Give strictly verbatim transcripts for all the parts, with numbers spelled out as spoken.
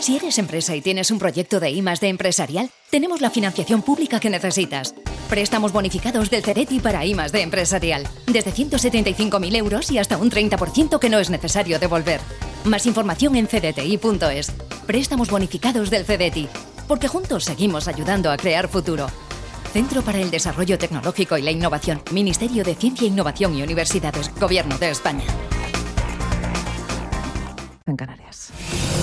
Si eres empresa y tienes un proyecto de I más D empresarial, tenemos la financiación pública que necesitas. Préstamos bonificados del Cereti para I más D empresarial. Desde ciento setenta y cinco mil euros y hasta un treinta por ciento que no es necesario devolver. Más información en cdti punto es. Préstamos bonificados del Cereti. Porque juntos seguimos ayudando a crear futuro. Centro para el Desarrollo Tecnológico y la Innovación. Ministerio de Ciencia, Innovación y Universidades. Gobierno de España. En Canarias.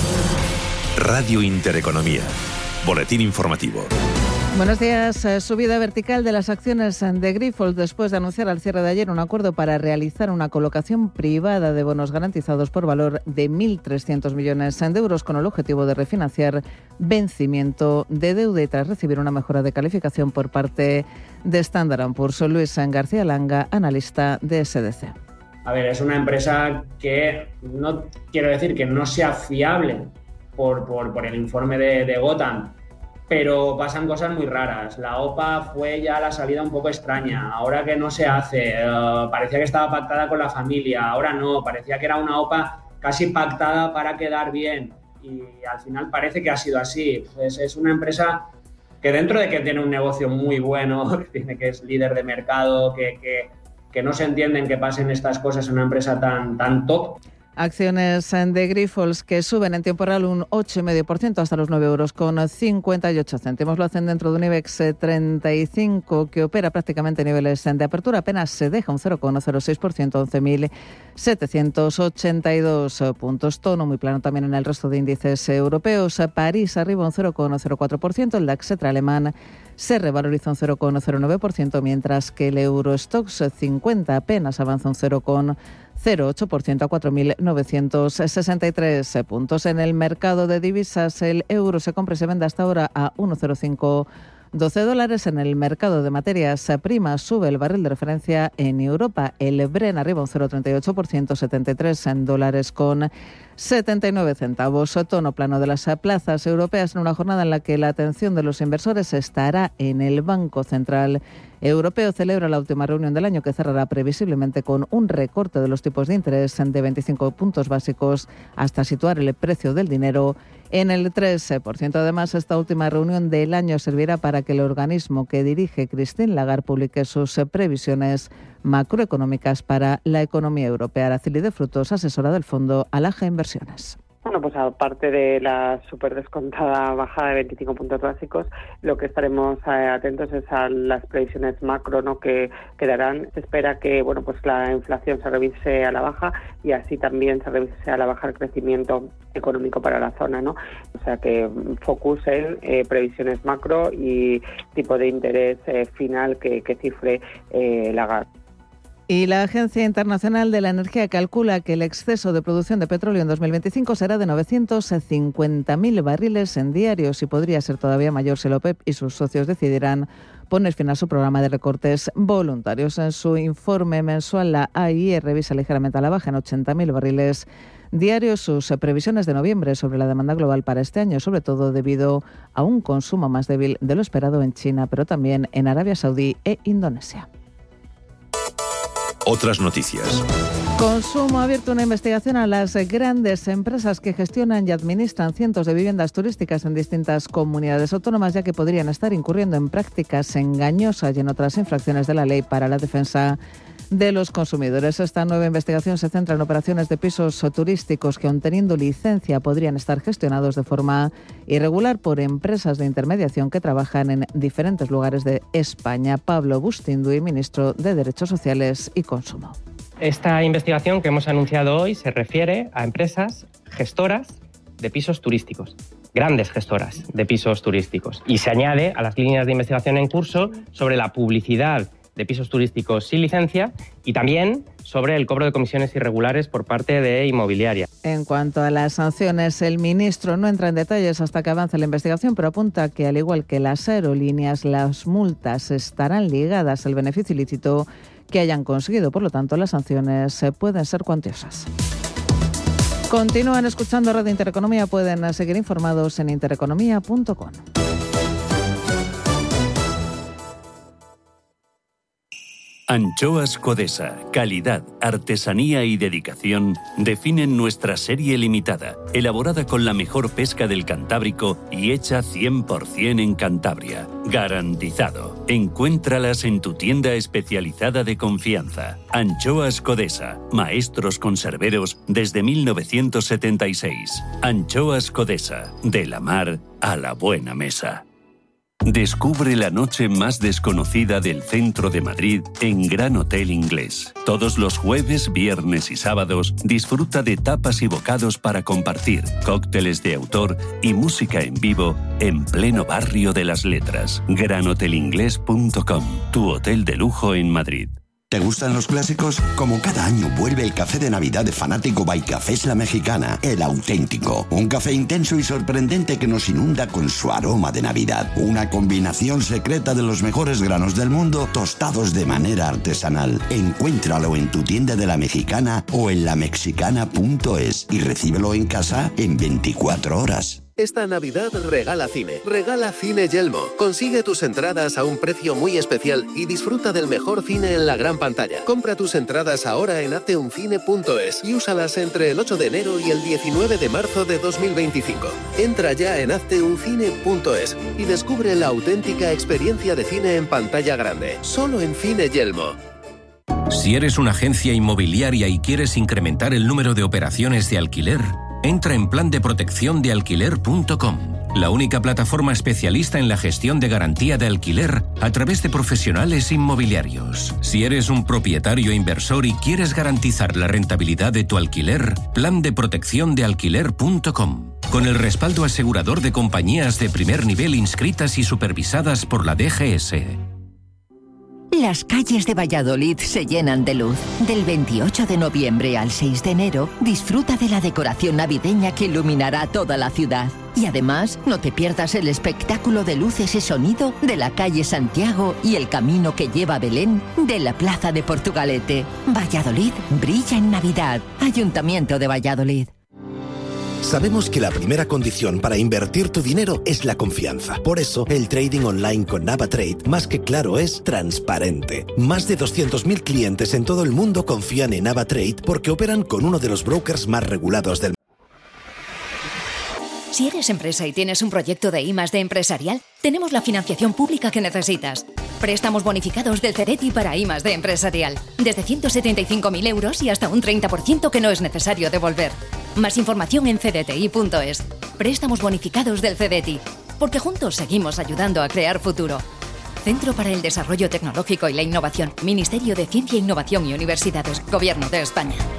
Radio Intereconomía. Boletín informativo. Buenos días. Subida vertical de las acciones de Grifols después de anunciar al cierre de ayer un acuerdo para realizar una colocación privada de bonos garantizados por valor de mil trescientos millones de euros con el objetivo de refinanciar vencimiento de deuda y tras recibir una mejora de calificación por parte de Standard and Poor's. Luis García Langa, analista de S D C. A ver, es una empresa que no quiero decir que no sea fiable por, por, por el informe de, de Gotham, pero pasan cosas muy raras. La O P A fue ya la salida un poco extraña. Ahora que no se hace, uh, parecía que estaba pactada con la familia, ahora no, parecía que era una O P A casi pactada para quedar bien y al final parece que ha sido así. Pues es una empresa que dentro de que tiene un negocio muy bueno, que, tiene, que es líder de mercado, que, que, que no se entienden que pasen estas cosas en una empresa tan, tan top. Acciones de Grifols que suben en tiempo real un ocho coma cinco por ciento hasta los nueve euros con cincuenta y ocho céntimos. Lo hacen dentro de un IBEX treinta y cinco que opera prácticamente a niveles de apertura. Apenas se deja un cero coma cero seis por ciento, once mil setecientos ochenta y dos puntos. Tono muy plano también en el resto de índices europeos. París arriba un cero coma cero cuatro por ciento. El DAX alemán se revaloriza un cero coma cero nueve por ciento, mientras que el Eurostoxx cincuenta apenas avanza un cero coma cero ocho por ciento a cuatro mil novecientos sesenta y tres puntos. En el mercado de divisas, el euro se compra y se vende hasta ahora a uno coma cero cinco doce dólares. En el mercado de materias primas sube el barril de referencia en Europa. El Brent arriba un cero coma treinta y ocho por ciento, setenta y tres dólares con setenta y nueve centavos. Tono plano de las plazas europeas en una jornada en la que la atención de los inversores estará en el Banco Central Europeo. Celebra la última reunión del año que cerrará previsiblemente con un recorte de los tipos de interés de veinticinco puntos básicos hasta situar el precio del dinero en el tres por ciento. Además, esta última reunión del año servirá para que el organismo que dirige Christine Lagarde publique sus previsiones macroeconómicas para la economía europea. Araceli de Frutos, asesora del fondo Alaja Inversiones. Bueno, pues aparte de la súper descontada bajada de veinticinco puntos básicos, lo que estaremos eh, atentos es a las previsiones macro, ¿no?, que quedarán. Se espera que, bueno, pues la inflación se revise a la baja y así también se revise a la baja el crecimiento económico para la zona, ¿no? O sea que focus en eh, previsiones macro y tipo de interés eh, final que, que cifre eh, Lagarde. Y la Agencia Internacional de la Energía calcula que el exceso de producción de petróleo en dos mil veinticinco será de novecientos cincuenta mil barriles en diarios y podría ser todavía mayor si la OPEP y sus socios decidirán poner fin a su programa de recortes voluntarios. En su informe mensual, la A I E revisa ligeramente a la baja en ochenta mil barriles diarios sus previsiones de noviembre sobre la demanda global para este año, sobre todo debido a un consumo más débil de lo esperado en China, pero también en Arabia Saudí e Indonesia. Otras noticias. Consumo ha abierto una investigación a las grandes empresas que gestionan y administran cientos de viviendas turísticas en distintas comunidades autónomas, ya que podrían estar incurriendo en prácticas engañosas y en otras infracciones de la ley para la defensa de los consumidores. Esta nueva investigación se centra en operaciones de pisos turísticos que, aun teniendo licencia, podrían estar gestionados de forma irregular por empresas de intermediación que trabajan en diferentes lugares de España. Pablo Bustinduy, ministro de Derechos Sociales y Consumo. Esta investigación que hemos anunciado hoy se refiere a empresas gestoras de pisos turísticos, grandes gestoras de pisos turísticos, y se añade a las líneas de investigación en curso sobre la publicidad de pisos turísticos sin licencia y también sobre el cobro de comisiones irregulares por parte de inmobiliaria. En cuanto a las sanciones, el ministro no entra en detalles hasta que avance la investigación, pero apunta que, al igual que las aerolíneas, las multas estarán ligadas al beneficio ilícito que hayan conseguido. Por lo tanto, las sanciones pueden ser cuantiosas. Continúan escuchando Radio Intereconomía. Pueden seguir informados en intereconomía punto com. Anchoas Codesa, calidad, artesanía y dedicación definen nuestra serie limitada, elaborada con la mejor pesca del Cantábrico y hecha cien por ciento en Cantabria. Garantizado. Encuéntralas en tu tienda especializada de confianza. Anchoas Codesa, maestros conserveros desde mil novecientos setenta y seis. Anchoas Codesa, de la mar a la buena mesa. Descubre la noche más desconocida del centro de Madrid en Gran Hotel Inglés. Todos los jueves, viernes y sábados disfruta de tapas y bocados para compartir, cócteles de autor y música en vivo en pleno barrio de las letras. gran hotel inglés punto com, tu hotel de lujo en Madrid. ¿Te gustan los clásicos? Como cada año vuelve el café de Navidad de Fanático by Cafés La Mexicana, el auténtico. Un café intenso y sorprendente que nos inunda con su aroma de Navidad. Una combinación secreta de los mejores granos del mundo tostados de manera artesanal. Encuéntralo en tu tienda de La Mexicana o en la mexicana punto es y recíbelo en casa en veinticuatro horas. Esta Navidad regala cine. Regala Cine Yelmo. Consigue tus entradas a un precio muy especial y disfruta del mejor cine en la gran pantalla. Compra tus entradas ahora en hazte un cine punto es y úsalas entre el ocho de enero y el diecinueve de marzo de dos mil veinticinco. Entra ya en hazte un cine punto es y descubre la auténtica experiencia de cine en pantalla grande. Solo en Cine Yelmo. Si eres una agencia inmobiliaria y quieres incrementar el número de operaciones de alquiler, entra en plan de protección de alquiler punto com, la única plataforma especialista en la gestión de garantía de alquiler a través de profesionales inmobiliarios. Si eres un propietario inversor y quieres garantizar la rentabilidad de tu alquiler, plan de protección de alquiler punto com, con el respaldo asegurador de compañías de primer nivel inscritas y supervisadas por la D G S. Las calles de Valladolid se llenan de luz. Del veintiocho de noviembre al seis de enero, disfruta de la decoración navideña que iluminará toda la ciudad. Y además, no te pierdas el espectáculo de luces y sonido de la calle Santiago y el camino que lleva a Belén de la Plaza de Portugalete. Valladolid brilla en Navidad. Ayuntamiento de Valladolid. Sabemos que la primera condición para invertir tu dinero es la confianza. Por eso, el trading online con NavaTrade, más que claro, es transparente. Más de doscientos mil clientes en todo el mundo confían en NavaTrade porque operan con uno de los brokers más regulados del mundo. Si eres empresa y tienes un proyecto de I más D empresarial, tenemos la financiación pública que necesitas. Préstamos bonificados del CEDETI para I más D empresarial, desde ciento setenta y cinco mil euros y hasta un treinta por ciento que no es necesario devolver. Más información en c d t i punto es. Préstamos bonificados del CEDETI, porque juntos seguimos ayudando a crear futuro. Centro para el Desarrollo Tecnológico y la Innovación, Ministerio de Ciencia, Innovación y Universidades, Gobierno de España.